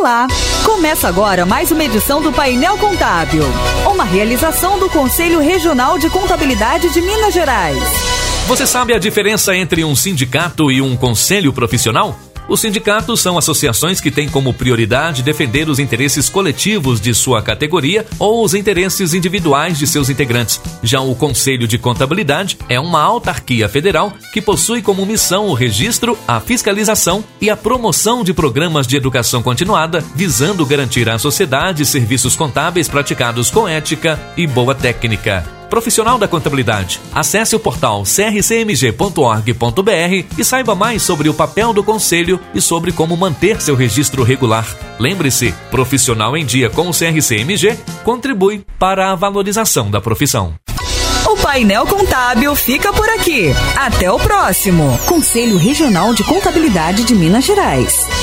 Olá! Começa agora mais uma edição do Painel Contábil, uma realização do Conselho Regional de Contabilidade de Minas Gerais. Você sabe a diferença entre um sindicato e um conselho profissional? Os sindicatos são associações que têm como prioridade defender os interesses coletivos de sua categoria ou os interesses individuais de seus integrantes. Já o Conselho de Contabilidade é uma autarquia federal que possui como missão o registro, a fiscalização e a promoção de programas de educação continuada, visando garantir à sociedade serviços contábeis praticados com ética e boa técnica. Profissional da contabilidade. Acesse o portal crcmg.org.br e saiba mais sobre o papel do Conselho e sobre como manter seu registro regular. Lembre-se, profissional em dia com o CRCMG contribui para a valorização da profissão. O Painel Contábil fica por aqui. Até o próximo. Conselho Regional de Contabilidade de Minas Gerais.